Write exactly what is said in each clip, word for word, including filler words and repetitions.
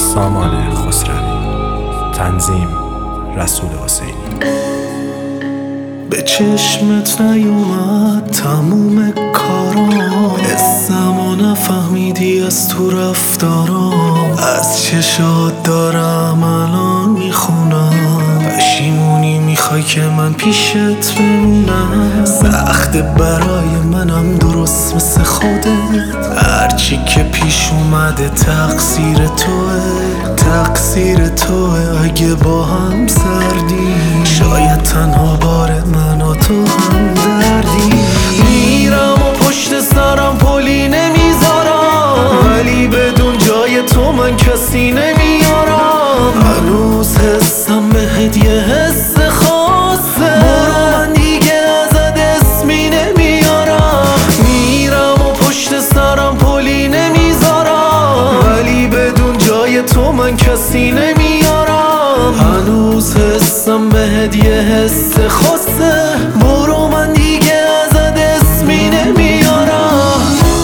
سامان خسروی. تنظیم رسول حسینی. به چشمت نیومد تموم کارام، اسمو نفهمیدی از تو رفتارام، از چشات دارم الان میخونم، پشیمونی میخوای که من پیشت بمونم، سخته برای منم درست مثل خودت، هرچی که پیش اومده تقصیر توه، تقصیر توه. اگه با هم سردی شاید تنها بار من و تو هم دردی. میرم و پشت سرم پلی نمیذارم، ولی بدون جای تو من کسی نمیارم، هنوز حسم بهت یه حس خاصه، برو من دیگه ازت اسمی نمیارم. میرم و پشت سرم پلی نمیذارم، ولی بدون جای تو من کسی نمیارم، هنوز حسم بهت یه حس خاصه، برو من دیگه ازت اسمی نمیارم.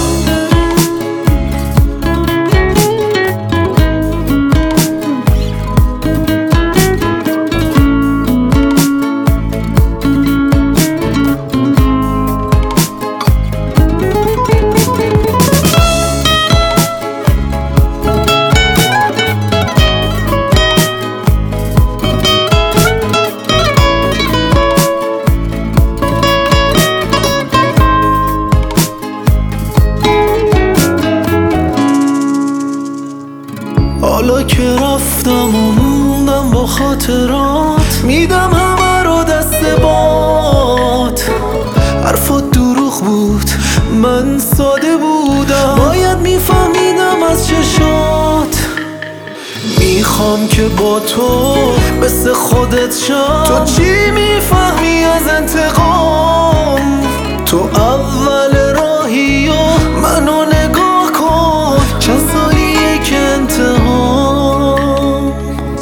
حالا که رفتم و موندم با خاطرات، میدم همه رو دست باد، حرفات دروغ بود من ساده بودم، باید میفهمیدم از چشات، میخوام که با تو مثل خودت شم. تو چی میفهمی از انتقام؟ تو اول راهی و منو نگاه کن، چند سالیه که انتقام.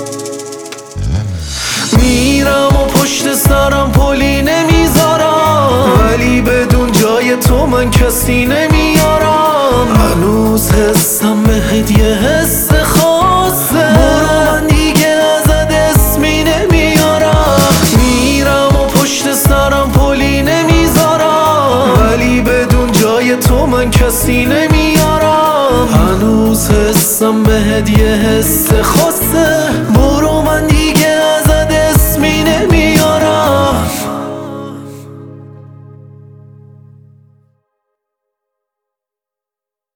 میرم و پشت سرم پلی نمیذارم، ولی بدون جای تو من کسی نمیارم، هنوز حسم بهت یه حس خاصه، برو من دیگه ازت اسمی نمیارم. میرم و پشت سرم پلی نمیذارم، ولی بدون جای تو من کسی نمیارم، هنوز حسم بهت یه حس خاصه، برو